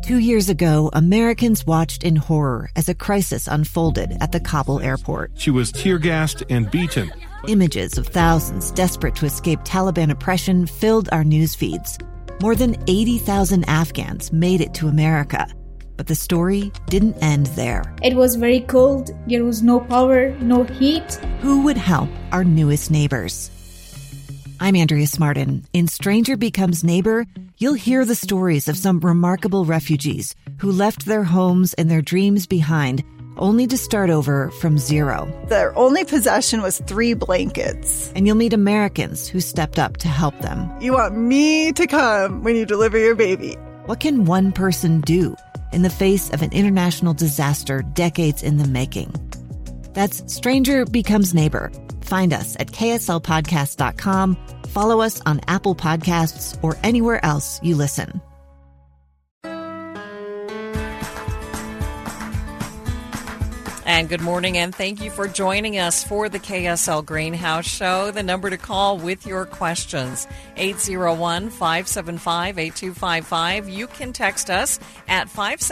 2 years ago, Americans watched in horror as a crisis unfolded at the Kabul airport. She was tear-gassed and beaten. Images of thousands desperate to escape Taliban oppression filled our news feeds. More than 80,000 Afghans made it to America. But the story didn't end there. It was very cold. There was no power, no heat. Who would help our newest neighbors? I'm Andrea Smartin. In Stranger Becomes Neighbor, you'll hear the stories of some remarkable refugees who left their homes and their dreams behind, only to start over from zero. Their only possession was 3 blankets. And you'll meet Americans who stepped up to help them. You want me to come when you deliver your baby. What can one person do in the face of an international disaster decades in the making? That's Stranger Becomes Neighbor. Find us at kslpodcast.com. Follow us on Apple Podcasts or anywhere else you listen. And good morning, and thank you for joining us for the KSL Greenhouse Show. The number to call with your questions, 801-575-8255. You can text us at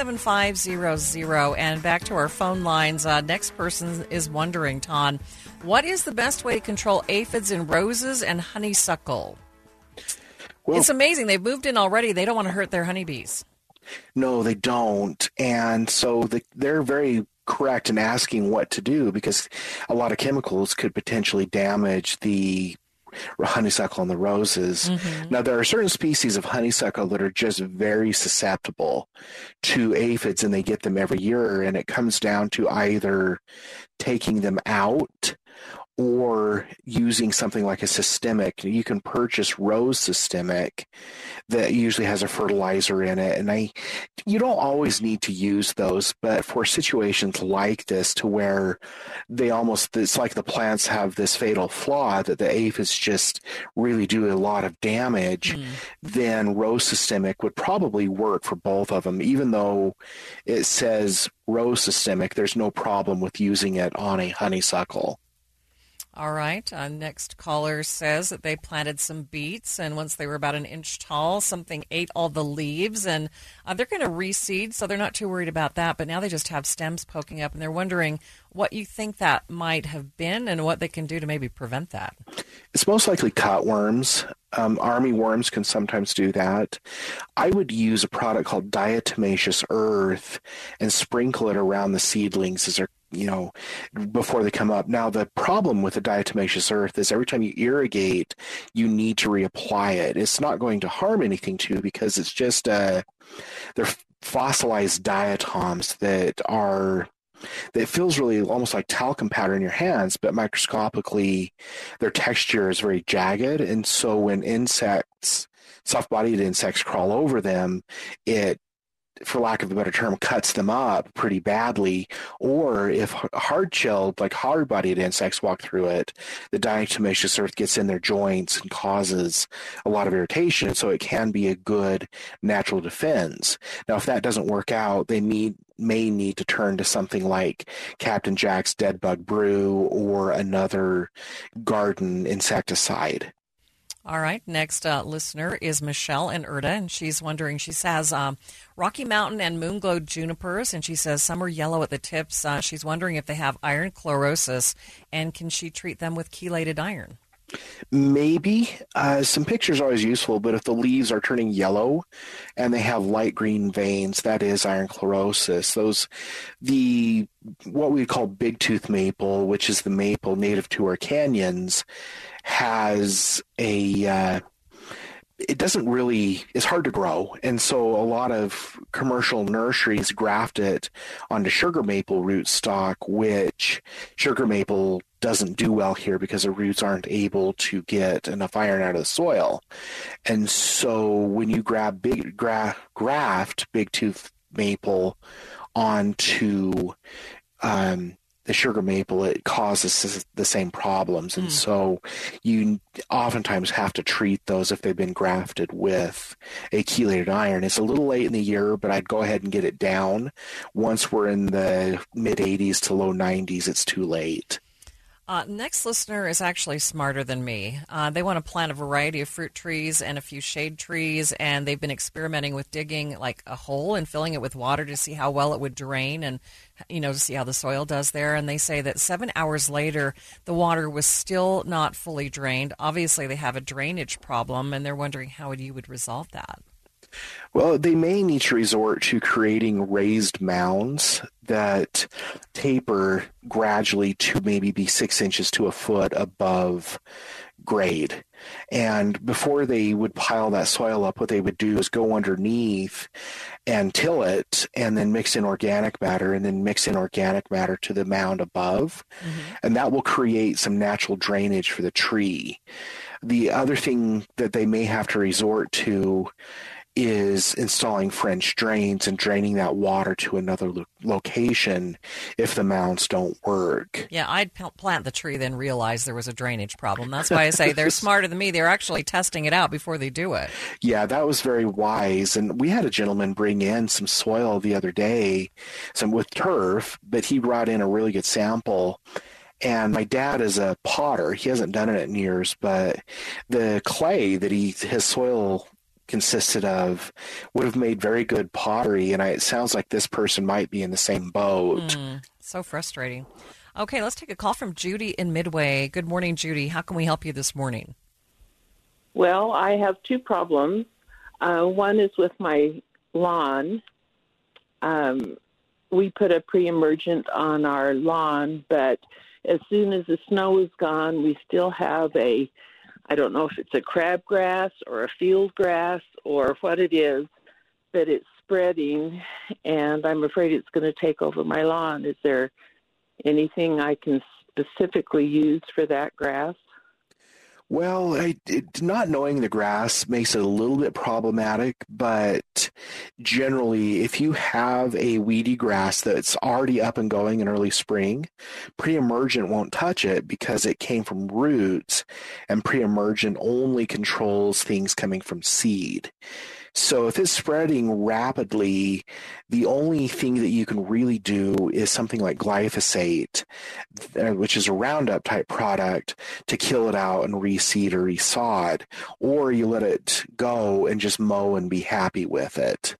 57500. And back to our phone lines. Next person is wondering, Ton, what is the best way to control aphids in roses and honeysuckle? Well, it's amazing. They've moved in already. They don't want to hurt their honeybees. No, they don't. And so they're very correct in asking what to do, because a lot of chemicals could potentially damage the honeysuckle and the roses. Mm-hmm. Now, there are certain species of honeysuckle that are just very susceptible to aphids, and they get them every year, and it comes down to either taking them out or using something like a systemic. You can purchase rose systemic that usually has a fertilizer in it. And you don't always need to use those, but for situations like this, to where it's like the plants have this fatal flaw that the aphids just really do a lot of damage, then rose systemic would probably work for both of them. Even though it says rose systemic, there's no problem with using it on a honeysuckle. All right. Next caller says that they planted some beets, and once they were about an inch tall, something ate all the leaves, and they're going to reseed, so they're not too worried about that. But now they just have stems poking up, and they're wondering what you think that might have been and what they can do to maybe prevent that. It's most likely cutworms. Army worms can sometimes do that. I would use a product called diatomaceous earth and sprinkle it around the seedlings as they're before they come up. Now, the problem with the diatomaceous earth is every time you irrigate, you need to reapply it. It's not going to harm anything to you, because it's just they're fossilized diatoms that feels really almost like talcum powder in your hands, but microscopically their texture is very jagged, and so when soft-bodied insects crawl over them, it, for lack of a better term, cuts them up pretty badly. Or if hard-shelled, like hard-bodied insects walk through it, the diatomaceous earth gets in their joints and causes a lot of irritation, so it can be a good natural defense. Now, if that doesn't work out, they may need to turn to something like Captain Jack's Dead Bug Brew or another garden insecticide. All right. Next listener is Michelle in Erda, and she's wondering, she says Rocky Mountain and Moonglow junipers, and she says some are yellow at the tips. She's wondering if they have iron chlorosis, and can she treat them with chelated iron? Maybe. Some pictures are always useful, but if the leaves are turning yellow and they have light green veins, that is iron chlorosis. What we call big tooth maple, which is the maple native to our canyons, has it's hard to grow. And so a lot of commercial nurseries graft it onto sugar maple rootstock, which sugar maple doesn't do well here because the roots aren't able to get enough iron out of the soil. And so when you graft big tooth maple onto the sugar maple, it causes the same problems. And so you oftentimes have to treat those if they've been grafted with a chelated iron. It's a little late in the year, but I'd go ahead and get it down. Once we're in the mid 80s to low 90s, it's too late. Next listener is actually smarter than me. They want to plant a variety of fruit trees and a few shade trees, and they've been experimenting with digging like a hole and filling it with water to see how well it would drain and, to see how the soil does there. And they say that 7 hours later, the water was still not fully drained. Obviously, they have a drainage problem, and they're wondering how you would resolve that. Well, they may need to resort to creating raised mounds that taper gradually to maybe be 6 inches to a foot above grade. And before they would pile that soil up, what they would do is go underneath and till it and then mix in organic matter and then mix in organic matter to the mound above. Mm-hmm. And that will create some natural drainage for the tree. The other thing that they may have to resort to is installing French drains and draining that water to another location if the mounds don't work. Yeah, I'd plant the tree, then realize there was a drainage problem. That's why I say they're smarter than me. They're actually testing it out before they do it. Yeah, that was very wise. And we had a gentleman bring in some soil the other day, some with turf, but he brought in a really good sample. And my dad is a potter. He hasn't done it in years, but the clay that his soil consisted of would have made very good pottery, and it sounds like this person might be in the same boat. So frustrating. Okay, let's take a call from Judy in Midway. Good morning, Judy. How can we help you this morning? Well, I have two problems. One is with my lawn. We put a pre-emergent on our lawn, but as soon as the snow is gone, we still have I don't know if it's a crabgrass or a field grass or what it is, but it's spreading, and I'm afraid it's going to take over my lawn. Is there anything I can specifically use for that grass? Well, not knowing the grass makes it a little bit problematic, but generally, if you have a weedy grass that's already up and going in early spring, pre-emergent won't touch it because it came from roots, and pre-emergent only controls things coming from seed. So if it's spreading rapidly, the only thing that you can really do is something like glyphosate, which is a Roundup type product, to kill it out and reseed or resod, or you let it go and just mow and be happy with it.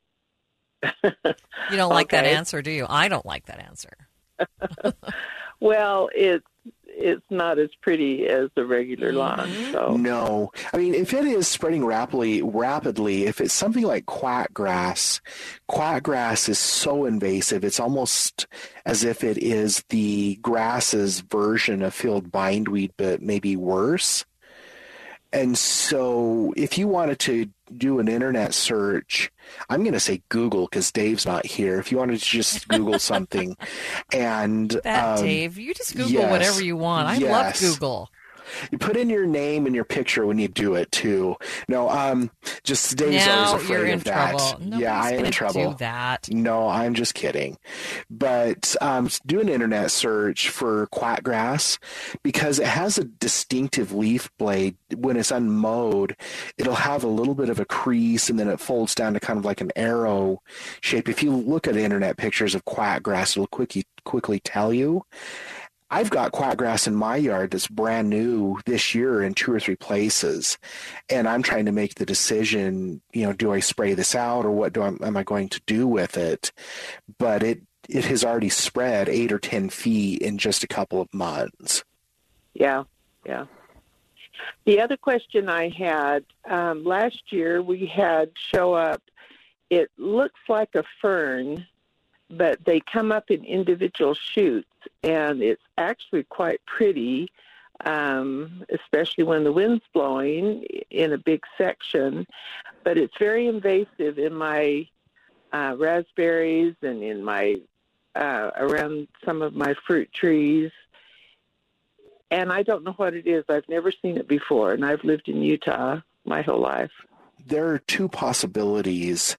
You don't like that answer, do you? I don't like that answer. Well, it's not as pretty as the regular lawn. So. No. I mean, if it is spreading rapidly, if it's something like quackgrass is so invasive, it's almost as if it is the grass's version of field bindweed, but maybe worse. And so if you wanted to do an internet search, I'm going to say Google because Dave's not here. If you wanted to just Google something and Dave, you just Google whatever you want. I love Google. You put in your name and your picture when you do it too. No, just Dave's always afraid you're in of that. trouble. Yeah, I am in trouble. Do that. No, I'm just kidding. But do an internet search for quackgrass because it has a distinctive leaf blade. When it's unmowed, it'll have a little bit of a crease and then it folds down to kind of like an arrow shape. If you look at internet pictures of quackgrass, it'll quickly tell you. I've got quackgrass in my yard that's brand new this year in 2 or 3 places, and I'm trying to make the decision, do I spray this out or what am I going to do with it? But it has already spread 8 or 10 feet in just a couple of months. Yeah. The other question I had, last year we had show up, it looks like a fern, but they come up in individual shoots, and it's actually quite pretty, especially when the wind's blowing in a big section. But it's very invasive in my raspberries and in my around some of my fruit trees. And I don't know what it is. I've never seen it before, and I've lived in Utah my whole life. There are 2 possibilities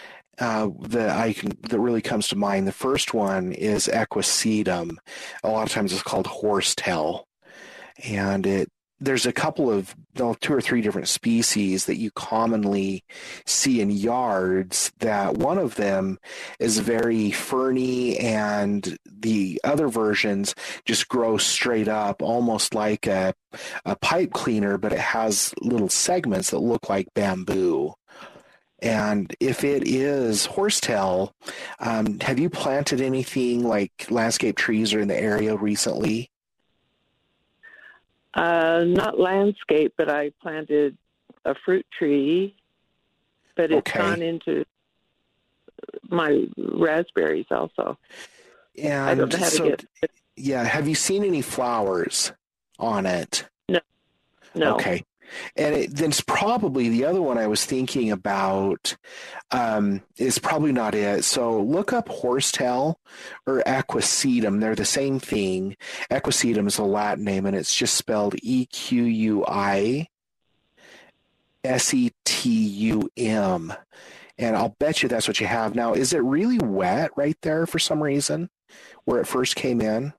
that really comes to mind. The first one is equisetum. A lot of times it's called horsetail, and there's a couple of, 2 or 3 different species that you commonly see in yards, that one of them is very ferny and the other versions just grow straight up, almost like a pipe cleaner, but it has little segments that look like bamboo. And if it is horsetail, have you planted anything like landscape trees or in the area recently? Not landscape, but I planted a fruit tree, but it's gone into my raspberries also. And I don't know how to get it. Yeah, have you seen any flowers on it? No. Okay. And then it's probably the other one I was thinking about is probably not it. So look up horsetail or equisetum. They're the same thing. Equisetum is a Latin name, and it's just spelled EQUISETUM. And I'll bet you that's what you have. Now, is it really wet right there for some reason where it first came in?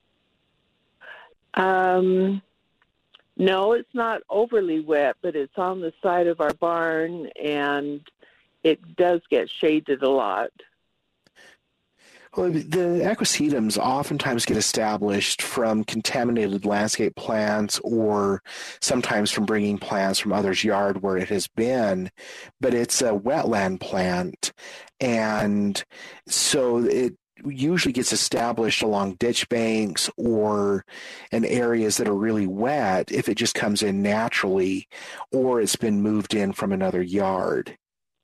No, it's not overly wet, but it's on the side of our barn, and it does get shaded a lot. Well, the equisetums oftentimes get established from contaminated landscape plants or sometimes from bringing plants from others' yard where it has been, but it's a wetland plant, and so it usually gets established along ditch banks or in areas that are really wet if it just comes in naturally or it's been moved in from another yard.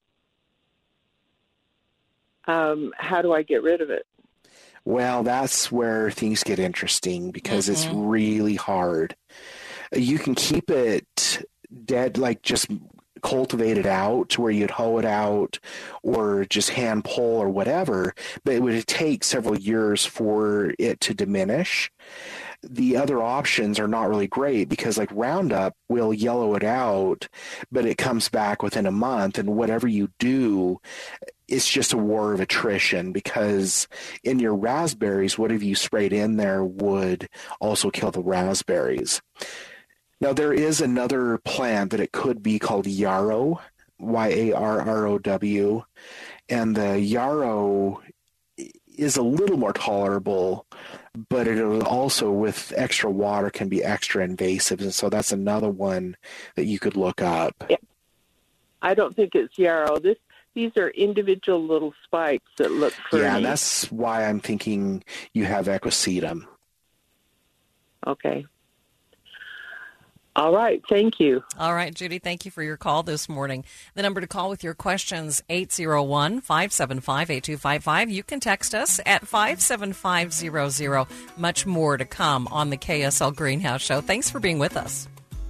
How do I get rid of it? Well, that's where things get interesting because it's really hard. You can keep it dead, like just cultivate it out to where you'd hoe it out or just hand pull or whatever, but it would take several years for it to diminish. The other options are not really great because like Roundup will yellow it out, but it comes back within a month, and whatever you do, it's just a war of attrition because in your raspberries, whatever you sprayed in there would also kill the raspberries. Now, there is another plant that it could be called yarrow, Yarrow, and the yarrow is a little more tolerable, but it also, with extra water, can be extra invasive, and so that's another one that you could look up. Yeah. I don't think it's yarrow. These are individual little spikes that look ferny. Yeah, that's why I'm thinking you have equisetum. Okay. All right. Thank you. All right, Judy, thank you for your call this morning. The number to call with your questions, 801-575-8255. You can text us at 57500. Much more to come on the KSL Greenhouse Show. Thanks for being with us.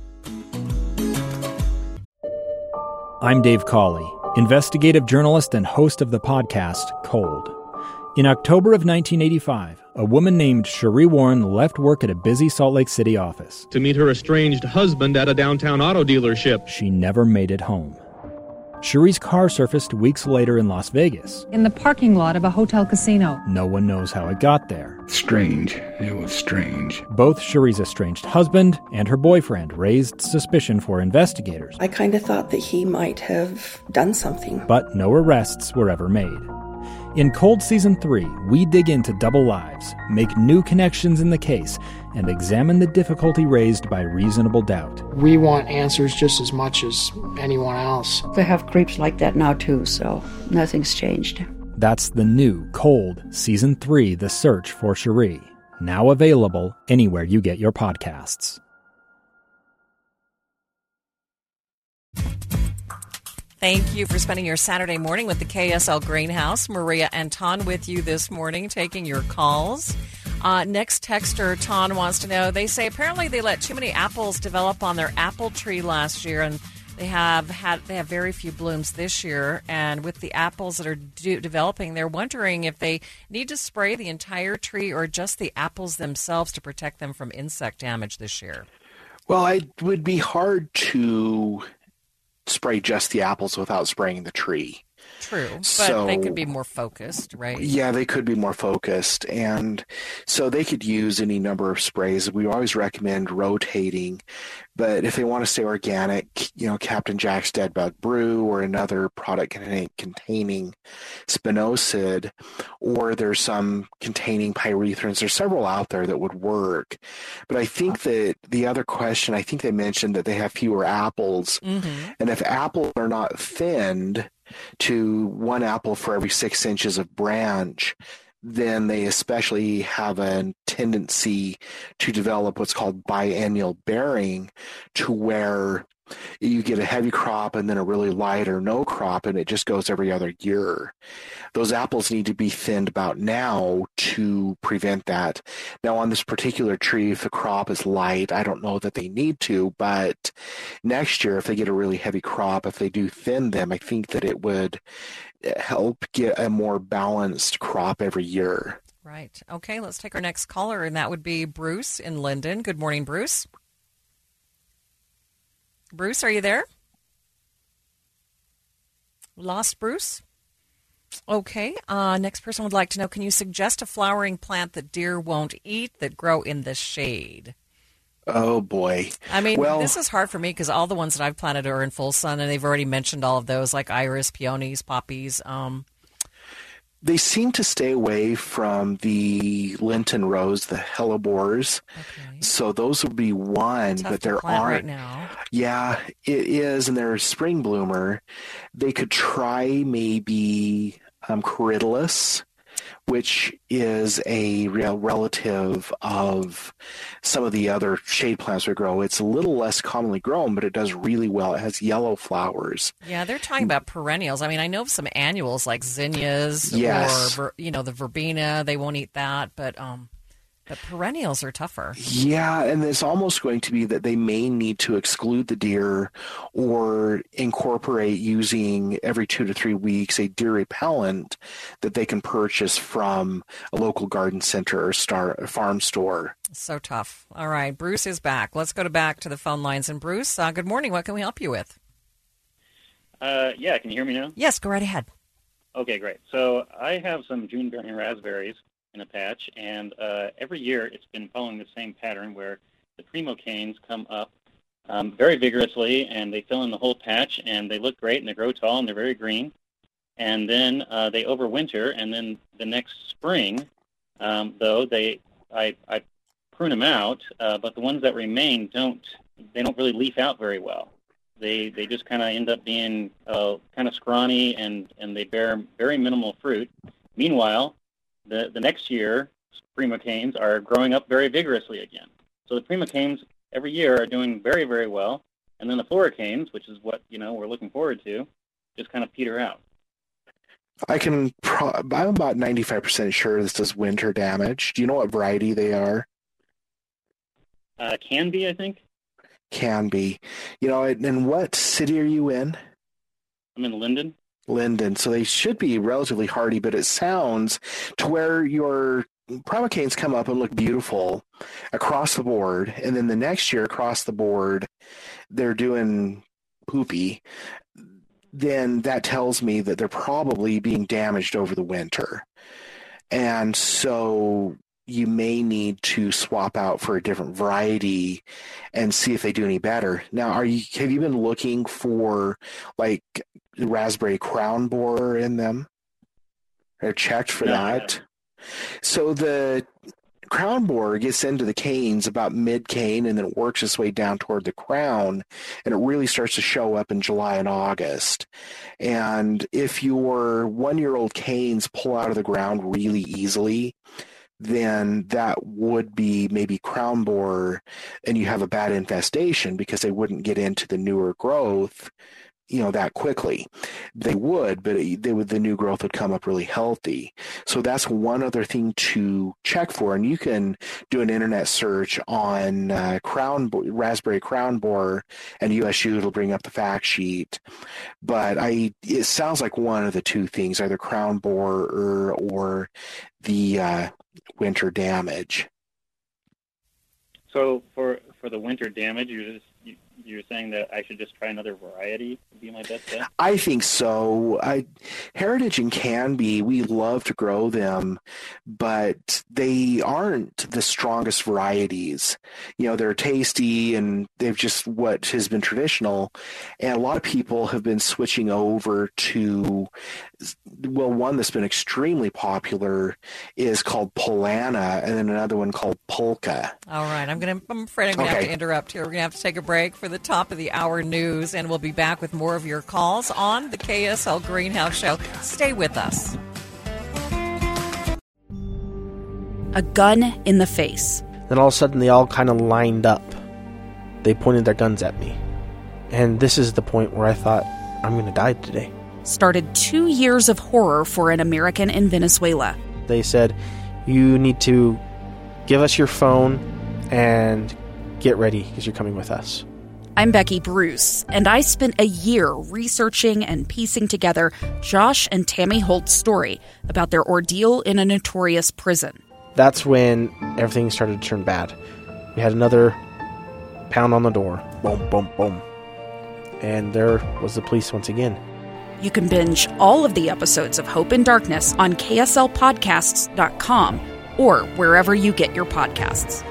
I'm Dave Cawley, investigative journalist and host of the podcast Cold. In October of 1985, a woman named Cherie Warren left work at a busy Salt Lake City office to meet her estranged husband at a downtown auto dealership. She never made it home. Cherie's car surfaced weeks later in Las Vegas. In the parking lot of a hotel casino. No one knows how it got there. Strange. It was strange. Both Cherie's estranged husband and her boyfriend raised suspicion for investigators. I kind of thought that he might have done something. But no arrests were ever made. In Cold Season 3, we dig into double lives, make new connections in the case, and examine the difficulty raised by reasonable doubt. We want answers just as much as anyone else. They have creeps like that now too, so nothing's changed. That's the new Cold Season 3, The Search for Cherie, now available anywhere you get your podcasts. Thank you for spending your Saturday morning with the KSL Greenhouse. Maria and Ton with you this morning, taking your calls. Next texter, Ton, wants to know, they say apparently they let too many apples develop on their apple tree last year, and they have very few blooms this year. And with the apples that are developing, they're wondering if they need to spray the entire tree or just the apples themselves to protect them from insect damage this year. Well, it would be hard to spray just the apples without spraying the tree. True, but they could be more focused, right? Yeah, they could be more focused. And so they could use any number of sprays. We always recommend rotating. But if they want to stay organic, Captain Jack's Dead Bug Brew or another product containing spinosad, or there's some containing pyrethrins. There's several out there that would work. But I think that the other question, I think they mentioned that they have fewer apples. Mm-hmm. And if apples are not thinned to 1 apple for every 6 inches of branch, then they especially have a tendency to develop what's called biennial bearing, to where you get a heavy crop and then a really light or no crop, and it just goes every other year. Those apples need to be thinned about now to prevent that. Now, on this particular tree, if the crop is light, I don't know that they need to, but next year, if they get a really heavy crop, if they do thin them, I think that it would help get a more balanced crop every year. Right. Okay, let's take our next caller, and that would be Bruce in Linden. Good morning, Bruce. Bruce, are you there? Lost Bruce? Okay. Next person would like to know, can you suggest a flowering plant that deer won't eat that grow in the shade? Oh, boy. I mean, this is hard for me because all the ones that I've planted are in full sun, and they've already mentioned all of those, like iris, peonies, poppies. They seem to stay away from the Linton rose, the hellebores. Okay. So those would be one, tough but to there plant aren't. Right now. Yeah, it is, and they're a spring bloomer. They could try maybe Corydalus, which is a relative of some of the other shade plants we grow. It's a little less commonly grown, but it does really well. It has yellow flowers. Yeah, they're talking about perennials. I mean, I know of some annuals like zinnias yes. or, the verbena. They won't eat that, but perennials are tougher. Yeah, and it's almost going to be that they may need to exclude the deer or incorporate using every 2 to 3 weeks a deer repellent that they can purchase from a local garden center or farm store. So tough. All right, Bruce is back. Let's go back to the phone lines. And Bruce, good morning. What can we help you with? Yeah, can you hear me now? Yes, go right ahead. Okay, great. So I have some June-bearing raspberries in a patch, and every year it's been following the same pattern where the primo canes come up very vigorously, and they fill in the whole patch, and they look great, and they grow tall, and they're very green. And then they overwinter, and then the next spring, though, I prune them out, but the ones that remain don't really leaf out very well. They just kind of end up being kind of scrawny, and they bear very minimal fruit. Meanwhile, the next year, primo canes are growing up very vigorously again. So the primo canes every year are doing very, very well, and then the floricanes, which is what we're looking forward to, just kind of peter out. I'm about 95% sure this is winter damage. Do you know what variety they are? Can be, I think. Can be. And what city are you in? I'm in Linden. Linden, so they should be relatively hardy, but it sounds to where your primo canes come up and look beautiful across the board, and then the next year across the board they're doing poopy, then that tells me that they're probably being damaged over the winter. And so you may need to swap out for a different variety and see if they do any better. Now, have you been looking for like raspberry crown borer in them? Or checked for that? So the crown borer gets into the canes about mid-cane, and then it works its way down toward the crown, and it really starts to show up in July and August. And if your 1-year-old canes pull out of the ground really easily, then that would be maybe crown borer, and you have a bad infestation because they wouldn't get into the newer growth that quickly. They would, but the new growth would come up really healthy. So that's one other thing to check for. And you can do an internet search on raspberry crown borer, and USU will bring up the fact sheet. But it sounds like one of the two things, either crown borer or the winter damage. So for the winter damage, you you're saying that I should just try another variety would be my best bet? I think so. Heritage and Canby, we love to grow them, but they aren't the strongest varieties. They're tasty and they've just what has been traditional. And a lot of people have been switching over to, one that's been extremely popular is called Polana, and then another one called Polka. All right. I'm afraid I'm going to have to interrupt here. We're going to have to take a break for the top of the hour news, and we'll be back with more of your calls on the KSL Greenhouse Show. Stay with us. A gun in the face. Then all of a sudden they all kind of lined up. They pointed their guns at me. And this is the point where I thought, I'm going to die today. Started 2 years of horror for an American in Venezuela. They said, you need to give us your phone and get ready because you're coming with us. I'm Becky Bruce, and I spent a year researching and piecing together Josh and Tammy Holt's story about their ordeal in a notorious prison. That's when everything started to turn bad. We had another pound on the door. Boom, boom, boom. And there was the police once again. You can binge all of the episodes of Hope in Darkness on KSLPodcasts.com or wherever you get your podcasts.